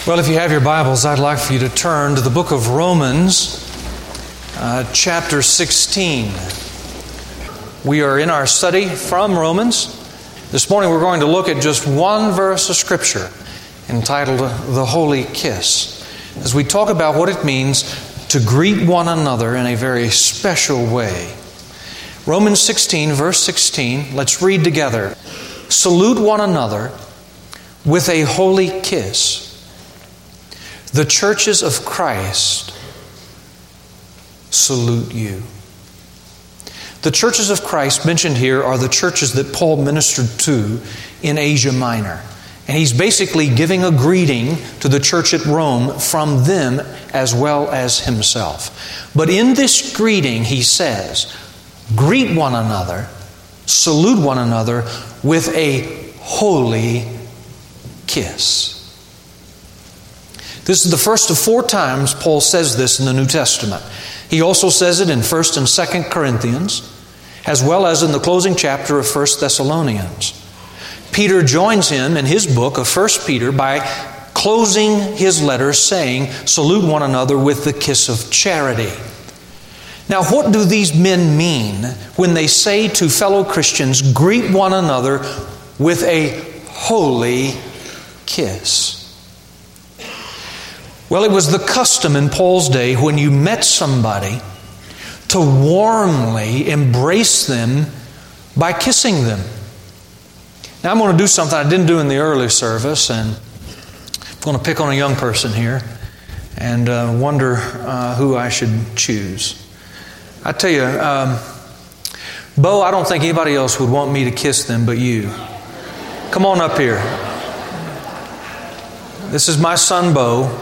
Well, if you have your Bibles, I'd like for you to turn to the book of Romans, chapter 16. We are in our study from Romans. This morning we're going to look at just one verse of Scripture entitled The Holy Kiss, as we talk about what it means to greet one another in a very special way. Romans 16, verse 16, let's read together. Salute one another with a holy kiss. The churches of Christ salute you. The churches of Christ mentioned here are the churches that Paul ministered to in Asia Minor. And he's basically giving a greeting to the church at Rome from them as well as himself. But in this greeting, he says, greet one another, salute one another with a holy kiss. This is the first of 4 times Paul says this in the New Testament. He also says it in 1 and 2 Corinthians, as well as in the closing chapter of 1 Thessalonians. Peter joins him in his book of 1 Peter by closing his letter saying, salute one another with the kiss of charity. Now, what do these men mean when they say to fellow Christians, greet one another with a holy kiss? Well, it was the custom in Paul's day when you met somebody to warmly embrace them by kissing them. Now, I'm going to do something I didn't do in the early service, and I'm going to pick on a young person here and wonder who I should choose. I tell you, Bo, I don't think anybody else would want me to kiss them but you. Come on up here. This is my son, Bo.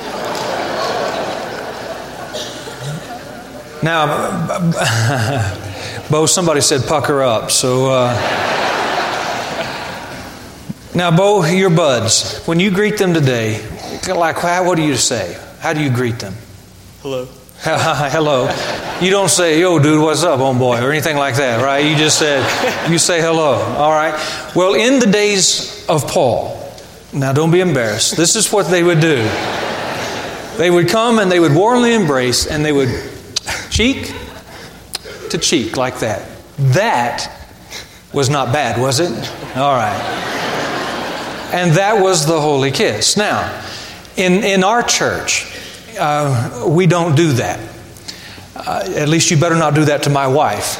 Now, Bo, somebody said pucker up. So, now, Bo, your buds, when you greet them today, what do you say? How do you greet them? Hello. Hello. You don't say, yo, dude, what's up, homeboy, or anything like that, right? You just you say hello. All right. Well, in the days of Paul, now don't be embarrassed. This is what they would do. They would come and they would warmly embrace, and they would cheek to cheek like that. That was not bad, was it? All right. And that was the holy kiss. Now, in our church, we don't do that. At least you better not do that to my wife.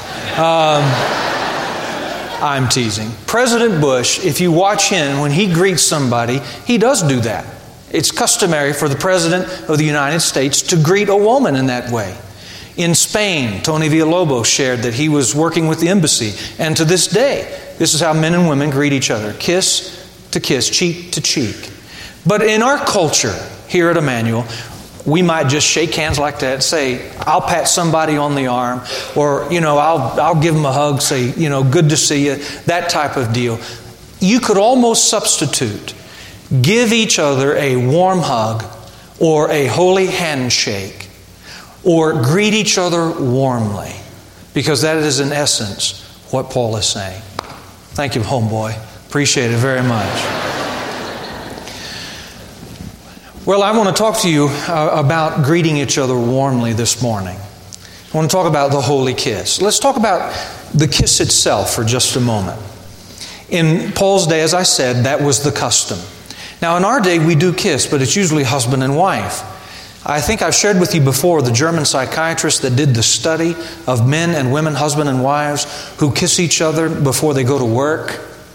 I'm teasing. President Bush, if you watch him, when he greets somebody, he does do that. It's customary for the President of the United States to greet a woman in that way. In Spain, Tony Villalobos shared that he was working with the embassy. And to this day, this is how men and women greet each other. Kiss to kiss, cheek to cheek. But in our culture here at Emmanuel, we might just shake hands like that, say, I'll pat somebody on the arm, or, I'll give them a hug, say, good to see you, that type of deal. You could almost substitute, give each other a warm hug or a holy handshake, or greet each other warmly, because that is in essence what Paul is saying. Thank you, homeboy. Appreciate it very much. Well, I want to talk to you about greeting each other warmly this morning. I want to talk about the holy kiss. Let's talk about the kiss itself for just a moment. In Paul's day, as I said, that was the custom. Now, in our day, we do kiss, but it's usually husband and wife. I think I've shared with you before the German psychiatrist that did the study of men and women, husband and wives, who kiss each other before they go to work.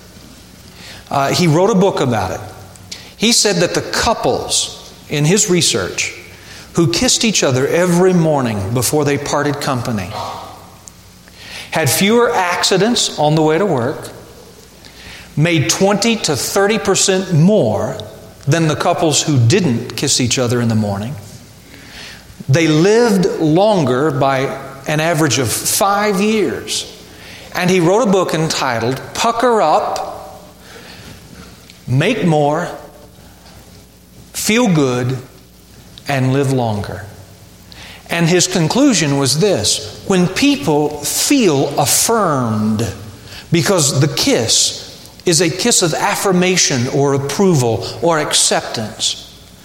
He wrote a book about it. He said that the couples in his research who kissed each other every morning before they parted company had fewer accidents on the way to work, made 20 to 30% more than the couples who didn't kiss each other in the morning. They lived longer by an average of 5 years. And he wrote a book entitled Pucker Up, Make More, Feel Good, and Live Longer. And his conclusion was this: when people feel affirmed, because the kiss is a kiss of affirmation or approval or acceptance,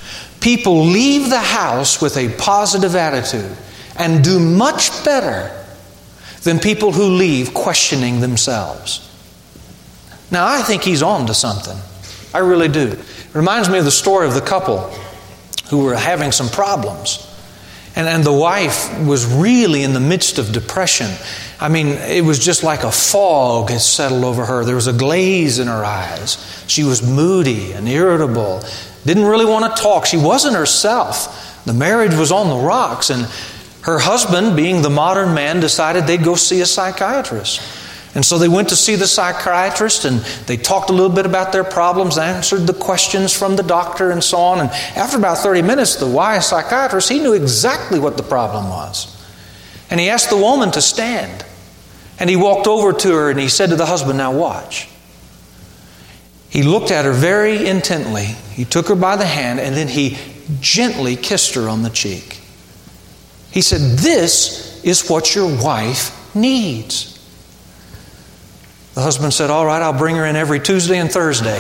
people leave the house with a positive attitude and do much better than people who leave questioning themselves. Now, I think he's on to something. I really do. It reminds me of the story of the couple who were having some problems. And the wife was really in the midst of depression. I mean, it was just like a fog had settled over her. There was a glaze in her eyes. She was moody and irritable. Didn't really want to talk. She wasn't herself. The marriage was on the rocks. And her husband, being the modern man, decided they'd go see a psychiatrist. And so they went to see the psychiatrist, and they talked a little bit about their problems, answered the questions from the doctor and so on. And after about 30 minutes, the wise psychiatrist, he knew exactly what the problem was. And he asked the woman to stand. And he walked over to her and he said to the husband, "Now watch." He looked at her very intently. He took her by the hand and then he gently kissed her on the cheek. He said, "This is what your wife needs." The husband said, "All right, I'll bring her in every Tuesday and Thursday."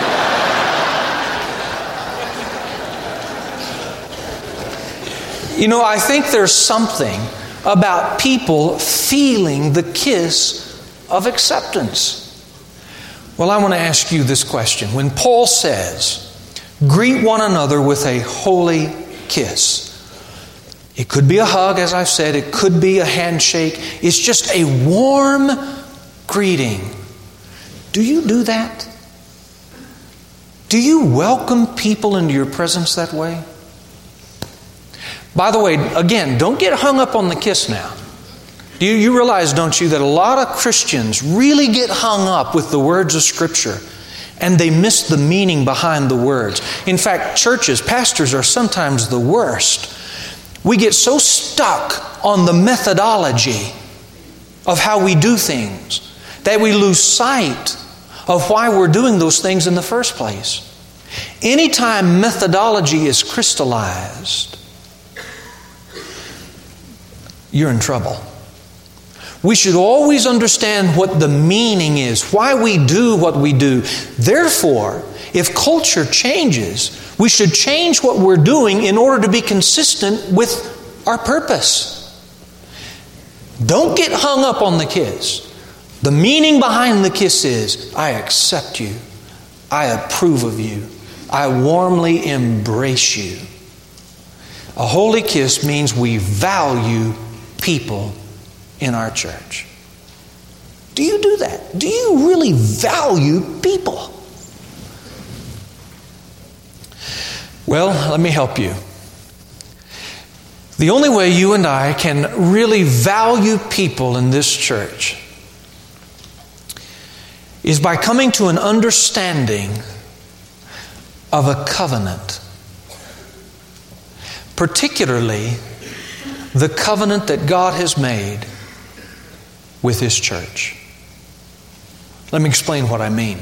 You know, I think there's something about people feeling the kiss of acceptance. Well, I want to ask you this question. When Paul says, greet one another with a holy kiss, it could be a hug, as I've said. It could be a handshake. It's just a warm greeting. Do you do that? Do you welcome people into your presence that way? By the way, again, don't get hung up on the kiss now. You realize, don't you, that a lot of Christians really get hung up with the words of Scripture and they miss the meaning behind the words. In fact, churches, pastors are sometimes the worst. We get so stuck on the methodology of how we do things that we lose sight of why we're doing those things in the first place. Anytime methodology is crystallized, you're in trouble. We should always understand what the meaning is, why we do what we do. Therefore, if culture changes, we should change what we're doing in order to be consistent with our purpose. Don't get hung up on the kiss. The meaning behind the kiss is, I accept you. I approve of you. I warmly embrace you. A holy kiss means we value people in our church. Do you do that? Do you really value people? Well, let me help you. The only way you and I can really value people in this church is by coming to an understanding of a covenant. Particularly, the covenant that God has made with His church. Let me explain what I mean.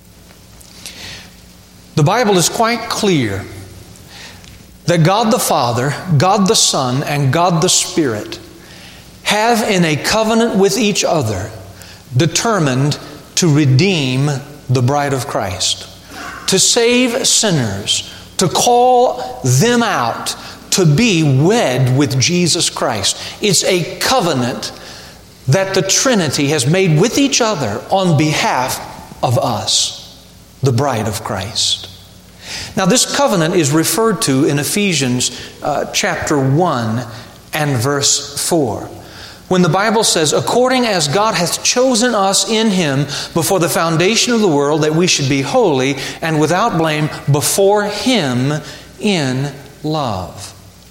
The Bible is quite clear that God the Father, God the Son, and God the Spirit have in a covenant with each other determined to redeem the bride of Christ, to save sinners, to call them out to be wed with Jesus Christ. It's a covenant that the Trinity has made with each other on behalf of us, the bride of Christ. Now, this covenant is referred to in Ephesians chapter 1 and verse 4. When the Bible says, according as God hath chosen us in Him before the foundation of the world, that we should be holy and without blame before Him in love.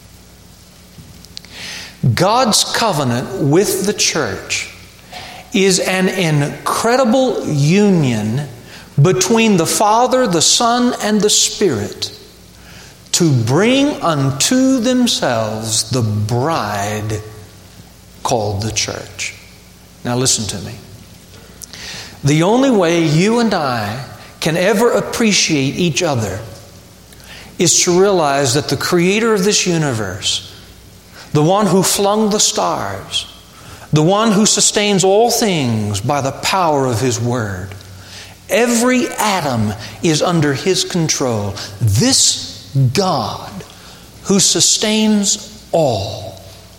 God's covenant with the church is an incredible union between the Father, the Son, and the Spirit to bring unto themselves the bride called the church. Now listen to me. The only way you and I can ever appreciate each other is to realize that the Creator of this universe, the one who flung the stars, the one who sustains all things by the power of His Word, every atom is under His control. This God, who sustains all,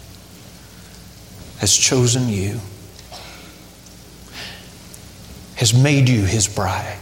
has chosen you, has made you His bride.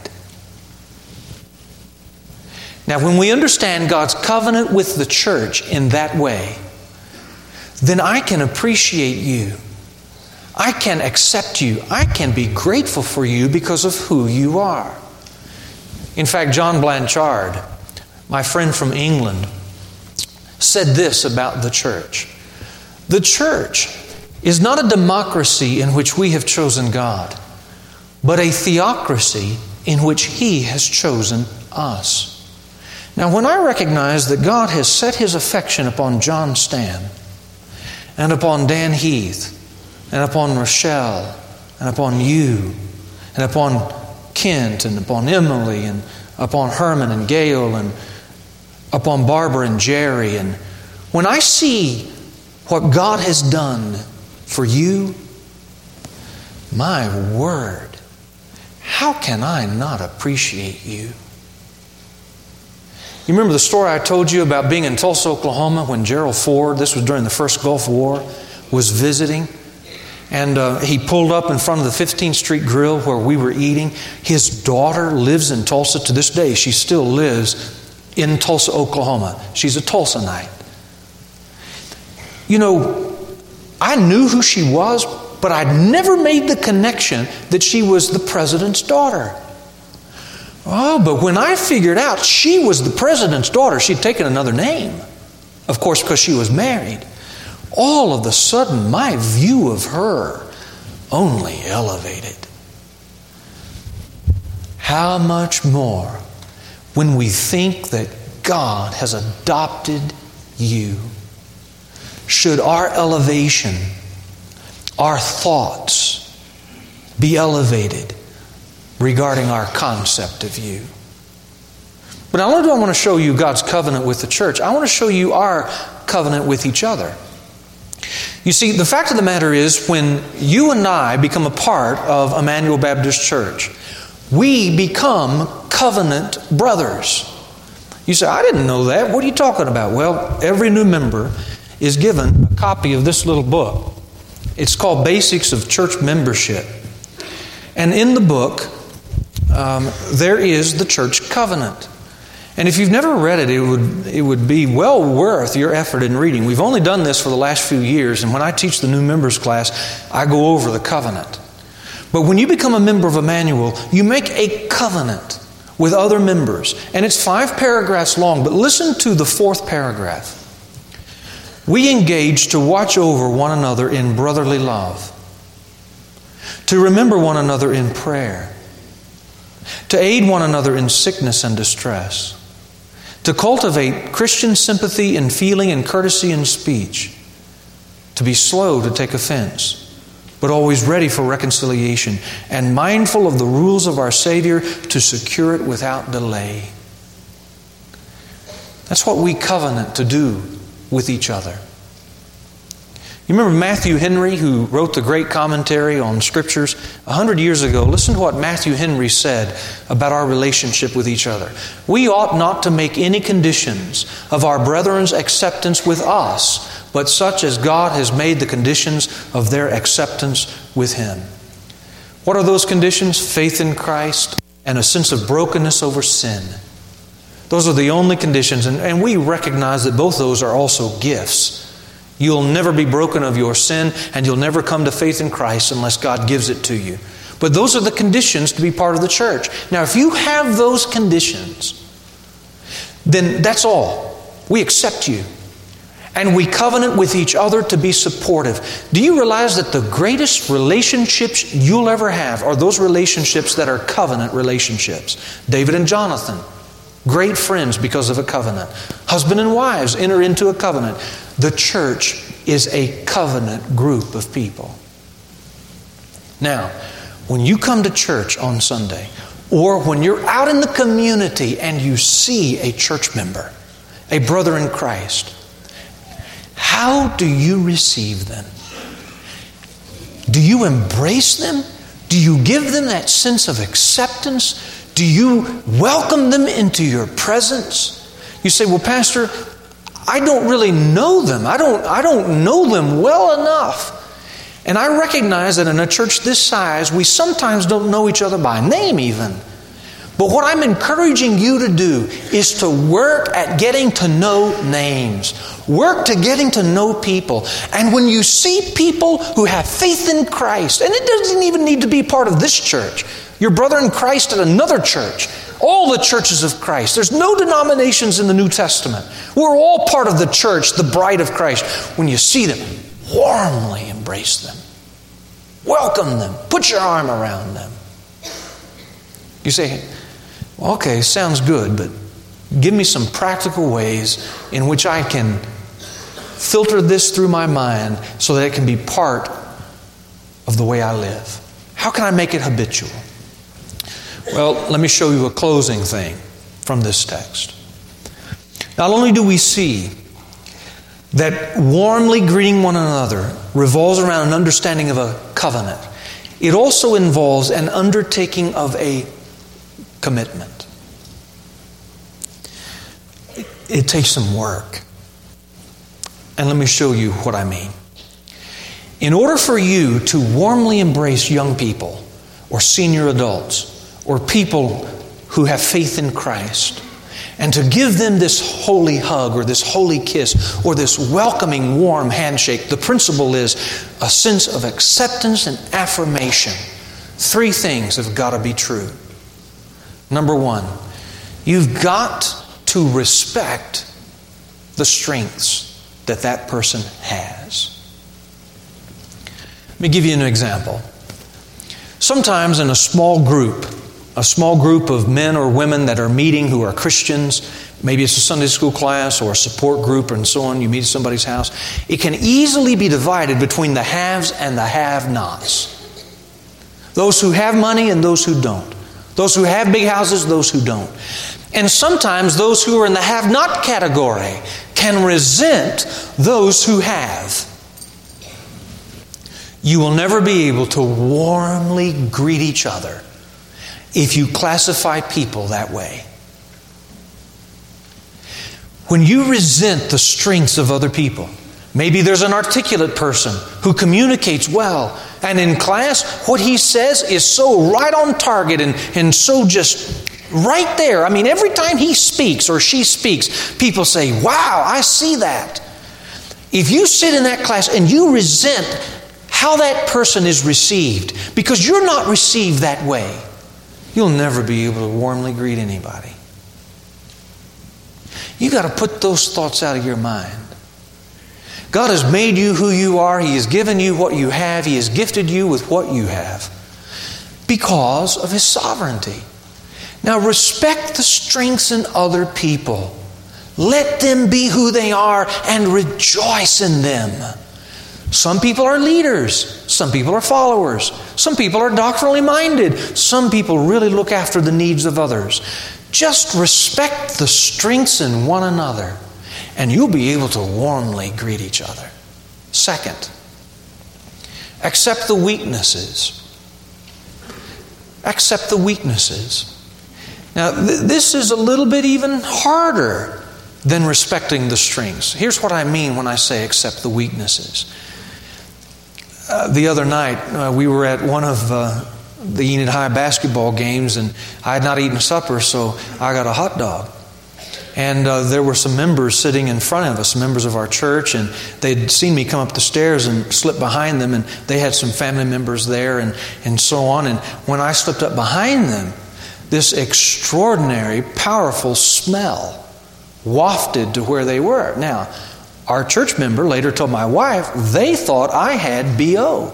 Now, when we understand God's covenant with the church in that way, then I can appreciate you. I can accept you. I can be grateful for you because of who you are. In fact, John Blanchard, my friend from England, said this about the church. The church is not a democracy in which we have chosen God, but a theocracy in which He has chosen us. Now, when I recognize that God has set His affection upon John Stan, and upon Dan Heath, and upon Rochelle, and upon you, and upon Kent, and upon Emily, and upon Herman and Gail, and upon Barbara and Jerry, and when I see what God has done for you, my word, how can I not appreciate you? You remember the story I told you about being in Tulsa, Oklahoma when Gerald Ford, this was during the first Gulf War, was visiting? And he pulled up in front of the 15th Street Grill where we were eating. His daughter lives in Tulsa to this day. She still lives in Tulsa, Oklahoma. She's a Tulsanite. You know, I knew who she was, but I'd never made the connection that she was the president's daughter. Oh, but when I figured out she was the president's daughter, she'd taken another name, of course, because she was married. All of a sudden, my view of her only elevated. How much more when we think that God has adopted you? Should our elevation, our thoughts be elevated regarding our concept of you? But not only do I want to show you God's covenant with the church, I want to show you our covenant with each other. You see, the fact of the matter is, when you and I become a part of Emmanuel Baptist Church, we become covenant brothers. You say, I didn't know that. What are you talking about? Well, every new member is given a copy of this little book. It's called Basics of Church Membership. And in the book, there is the church covenant. And if you've never read it, it would be well worth your effort in reading. We've only done this for the last few years, and when I teach the new members class, I go over the covenant. But when you become a member of Emmanuel, you make a covenant with other members. And it's 5 paragraphs long, but listen to the 4th paragraph. We engage to watch over one another in brotherly love, to remember one another in prayer, to aid one another in sickness and distress, to cultivate Christian sympathy in feeling and courtesy in speech, to be slow to take offense, but always ready for reconciliation, and mindful of the rules of our Savior to secure it without delay. That's what we covenant to do with each other. You remember Matthew Henry, who wrote the great commentary on Scriptures 100 years ago? Listen to what Matthew Henry said about our relationship with each other. We ought not to make any conditions of our brethren's acceptance with us, but such as God has made the conditions of their acceptance with Him. What are those conditions? Faith in Christ and a sense of brokenness over sin. Those are the only conditions, and we recognize that both those are also gifts. You'll never be broken of your sin, and you'll never come to faith in Christ unless God gives it to you. But those are the conditions to be part of the church. Now, if you have those conditions, then that's all. We accept you. And we covenant with each other to be supportive. Do you realize that the greatest relationships you'll ever have are those relationships that are covenant relationships? David and Jonathan, great friends because of a covenant. Husband and wives enter into a covenant. The church is a covenant group of people. Now, when you come to church on Sunday, or when you're out in the community and you see a church member, a brother in Christ, how do you receive them? Do you embrace them? Do you give them that sense of acceptance? Do you welcome them into your presence? You say, well, Pastor, I don't really know them. I don't know them well enough. And I recognize that in a church this size, we sometimes don't know each other by name even. But what I'm encouraging you to do is to work at getting to know names. Work to getting to know people. And when you see people who have faith in Christ, and it doesn't even need to be part of this church, your brother in Christ at another church, all the churches of Christ. There's no denominations in the New Testament. We're all part of the church, the bride of Christ. When you see them, warmly embrace them. Welcome them. Put your arm around them. You say, okay, sounds good, but give me some practical ways in which I can filter this through my mind so that it can be part of the way I live. How can I make it habitual? Well, let me show you a closing thing from this text. Not only do we see that warmly greeting one another revolves around an understanding of a covenant, it also involves an undertaking of a commitment. It takes some work. And let me show you what I mean. In order for you to warmly embrace young people or senior adults or people who have faith in Christ, and to give them this holy hug or this holy kiss or this welcoming warm handshake, the principle is a sense of acceptance and affirmation. Three things have got to be true. Number one, you've got to respect the strengths that that person has. Let me give you an example. Sometimes in a small group of men or women that are meeting who are Christians, maybe it's a Sunday school class or a support group and so on, you meet at somebody's house, it can easily be divided between the haves and the have-nots. Those who have money and those who don't. Those who have big houses, those who don't. And sometimes those who are in the have-not category can resent those who have. You will never be able to warmly greet each other if you classify people that way. When you resent the strengths of other people, maybe there's an articulate person who communicates well, and in class, what he says is so right on target and so just right there. I mean, every time he speaks or she speaks, people say, wow, I see that. If you sit in that class and you resent how that person is received because you're not received that way, you'll never be able to warmly greet anybody. You've got to put those thoughts out of your mind. God has made you who you are. He has given you what you have. He has gifted you with what you have because of His sovereignty. Now respect the strengths in other people. Let them be who they are and rejoice in them. Some people are leaders. Some people are followers. Some people are doctrinally minded. Some people really look after the needs of others. Just respect the strengths in one another, and you'll be able to warmly greet each other. Second, accept the weaknesses. Accept the weaknesses. Now, this is a little bit even harder than respecting the strengths. Here's what I mean when I say accept the weaknesses. The other night, we were at one of the Enid High basketball games, and I had not eaten supper, so I got a hot dog. And there were some members sitting in front of us, members of our church, and they'd seen me come up the stairs and slip behind them, and they had some family members there and so on. And when I slipped up behind them, this extraordinary, powerful smell wafted to where they were. Now, our church member later told my wife they thought I had BO.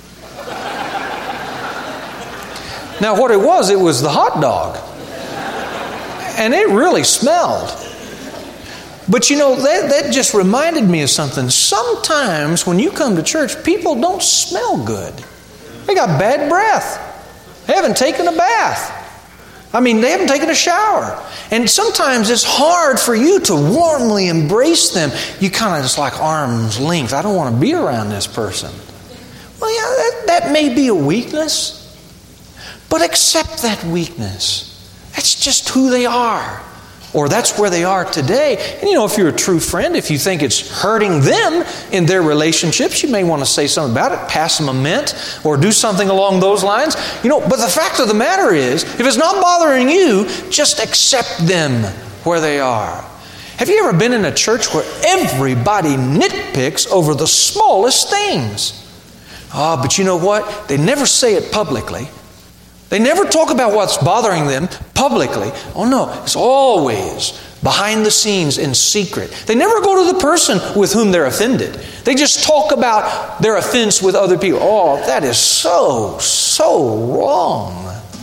Now, what it was the hot dog. And it really smelled. But you know, that just reminded me of something. Sometimes when you come to church, people don't smell good. They got bad breath. They haven't taken a bath. I mean, they haven't taken a shower. And sometimes it's hard for you to warmly embrace them. You kind of just like arm's length. I don't want to be around this person. Well, yeah, that may be a weakness. But accept that weakness. That's just who they are. or that's where they are today. And if you're a true friend, if you think it's hurting them in their relationships, you may want to say something about it, pass them a mint, or do something along those lines. But the fact of the matter is, if it's not bothering you, just accept them where they are. Have you ever been in a church where everybody nitpicks over the smallest things? But you know what? They never say it publicly. They never talk about what's bothering them publicly. Oh no, it's always behind the scenes in secret. They never go to the person with whom they're offended. They just talk about their offense with other people. Oh, that is so wrong.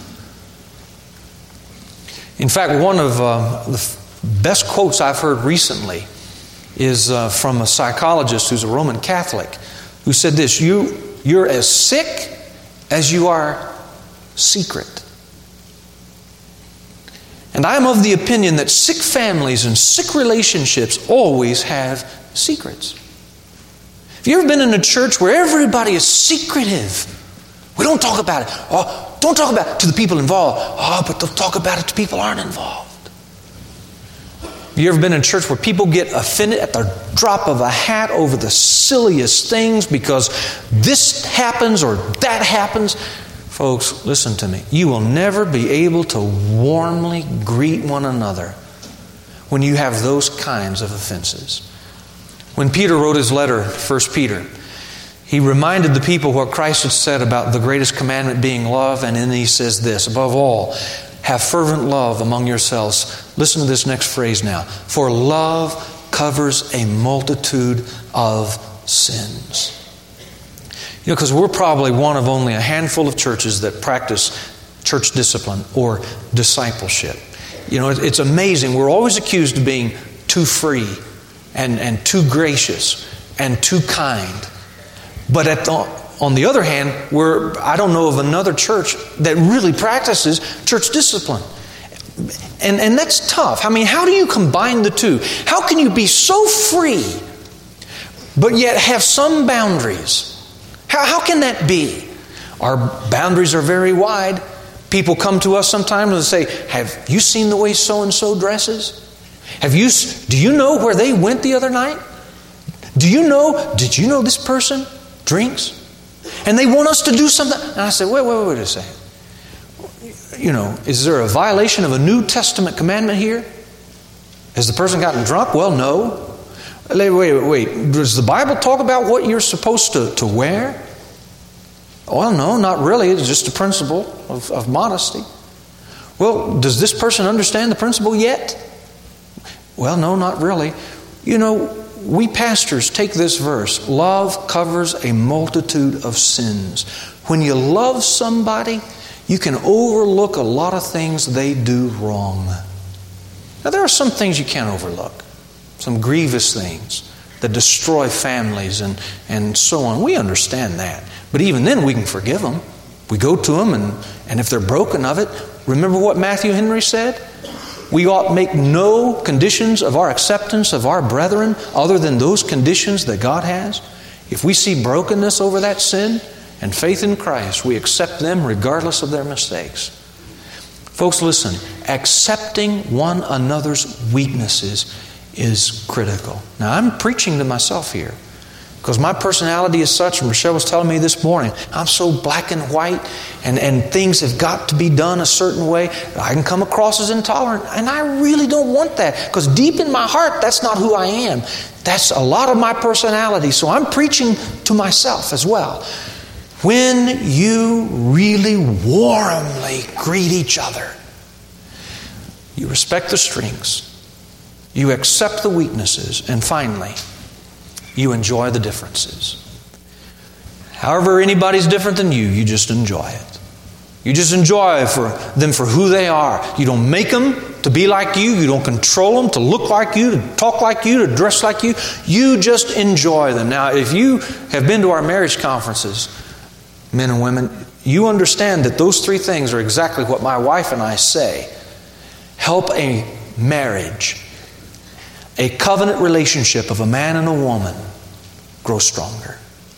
In fact, one of the best quotes I've heard recently is from a psychologist who's a Roman Catholic who said this: You're as sick as you are secret. And I'm of the opinion that sick families and sick relationships always have secrets. Have you ever been in a church where everybody is secretive? We don't talk about it. Don't talk about it to the people involved. But they'll talk about it to people who aren't involved. Have you ever been in a church where people get offended at the drop of a hat over the silliest things because this happens or that happens? Folks, listen to me. You will never be able to warmly greet one another when you have those kinds of offenses. When Peter wrote his letter, 1 Peter, he reminded the people what Christ had said about the greatest commandment being love, and then he says this: above all, have fervent love among yourselves. Listen to this next phrase now. For love covers a multitude of sins. Because we're probably one of only a handful of churches that practice church discipline or discipleship. It's amazing. We're always accused of being too free and too gracious and too kind. But on the other hand, I don't know of another church that really practices church discipline. And that's tough. I mean, how do you combine the two? How can you be so free, but yet have some boundaries? How can that be? Our boundaries are very wide. People come to us sometimes and say, have you seen the way so-and-so dresses? Do you know where they went the other night? Did you know this person drinks? And they want us to do something. And I said, wait a second. Is there a violation of a New Testament commandment here? Has the person gotten drunk? Well, no. Wait. Does the Bible talk about what you're supposed to wear? Well, no, not really. It's just a principle of modesty. Well, does this person understand the principle yet? Well, no, not really. We pastors take this verse. Love covers a multitude of sins. When you love somebody, you can overlook a lot of things they do wrong. Now, there are some things you can't overlook. Some grievous things that destroy families and so on. We understand that. But even then, we can forgive them. We go to them, and if they're broken of it, remember what Matthew Henry said? We ought make no conditions of our acceptance of our brethren other than those conditions that God has. If we see brokenness over that sin and faith in Christ, we accept them regardless of their mistakes. Folks, listen. Accepting one another's weaknesses is critical. Now, I'm preaching to myself here because my personality is such, and Michelle was telling me this morning, I'm so black and white, and things have got to be done a certain way. I can come across as intolerant, and I really don't want that, because deep in my heart, that's not who I am. That's a lot of my personality, so I'm preaching to myself as well. When you really warmly greet each other, you respect the strengths, you accept the weaknesses, and finally, you enjoy the differences. However anybody's different than you, you just enjoy it. You just enjoy them for who they are. You don't make them to be like you. You don't control them to look like you, to talk like you, to dress like you. You just enjoy them. Now, if you have been to our marriage conferences, men and women, you understand that those three things are exactly what my wife and I say. Help a marriage, a covenant relationship of a man and a woman, grow stronger.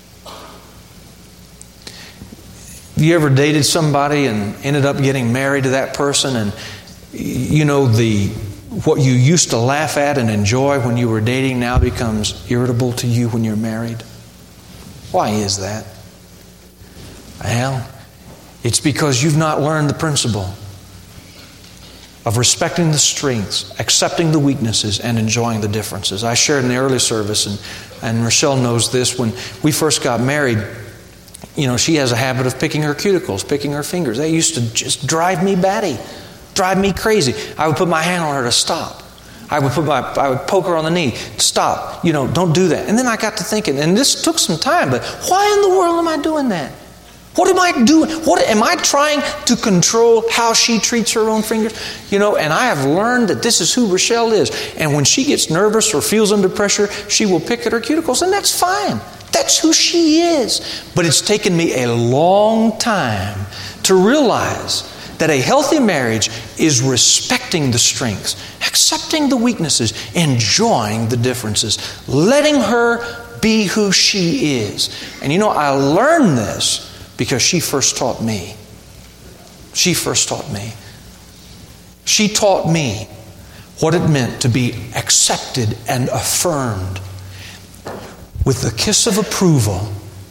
You ever dated somebody and ended up getting married to that person, and the what you used to laugh at and enjoy when you were dating now becomes irritable to you when you're married? Why is that? Well, it's because you've not learned the principle of respecting the strengths, accepting the weaknesses, and enjoying the differences. I shared in the early service, and Rochelle knows this, when we first got married, she has a habit of picking her cuticles, picking her fingers. That used to just drive me batty, drive me crazy. I would put my hand on her to stop. I would poke her on the knee. Stop. Don't do that. And then I got to thinking, and this took some time, but why in the world am I doing that? What am I doing? What am I trying to control how she treats her own fingers? And I have learned that this is who Rochelle is. And when she gets nervous or feels under pressure, she will pick at her cuticles, and that's fine. That's who she is. But it's taken me a long time to realize that a healthy marriage is respecting the strengths, accepting the weaknesses, enjoying the differences, letting her be who she is. And I learned this because she first taught me. She first taught me. She taught me what it meant to be accepted and affirmed with the kiss of approval,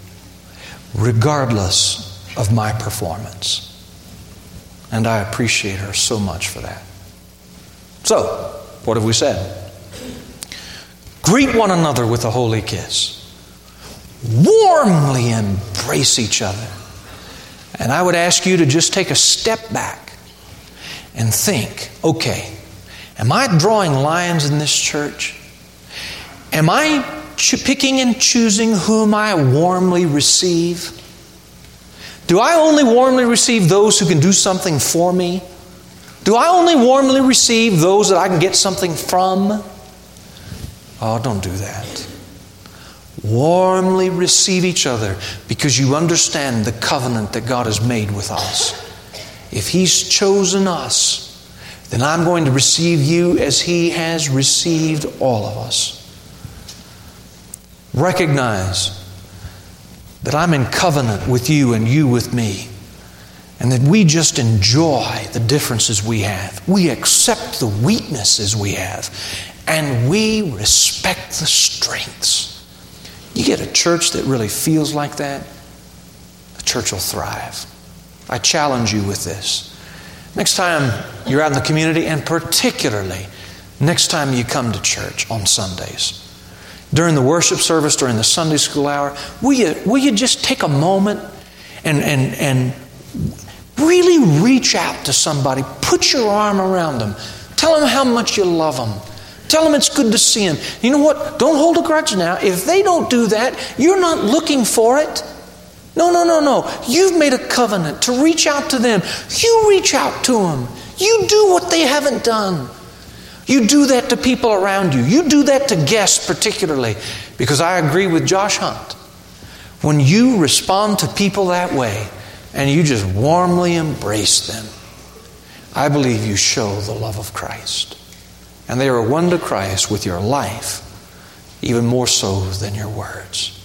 regardless of my performance. And I appreciate her so much for that. So, what have we said? Greet one another with a holy kiss. Warmly embrace each other. And I would ask you to just take a step back and think, okay, am I drawing lines in this church? Am I picking and choosing whom I warmly receive? Do I only warmly receive those who can do something for me? Do I only warmly receive those that I can get something from? Oh, don't do that. Warmly receive each other because you understand the covenant that God has made with us. If He's chosen us, then I'm going to receive you as He has received all of us. Recognize that I'm in covenant with you and you with me, and that we just enjoy the differences we have. We accept the weaknesses we have, and we respect the strengths. You get a church that really feels like that, the church will thrive. I challenge you with this. Next time you're out in the community, and particularly next time you come to church on Sundays, during the worship service, during the Sunday school hour, will you just take a moment and really reach out to somebody. Put your arm around them. Tell them how much you love them. Tell them it's good to see them. You know what? Don't hold a grudge now. If they don't do that, you're not looking for it. No. You've made a covenant to reach out to them. You reach out to them. You do what they haven't done. You do that to people around you. You do that to guests particularly. Because I agree with Josh Hunt. When you respond to people that way and you just warmly embrace them, I believe you show the love of Christ. And they are one to Christ with your life, even more so than your words.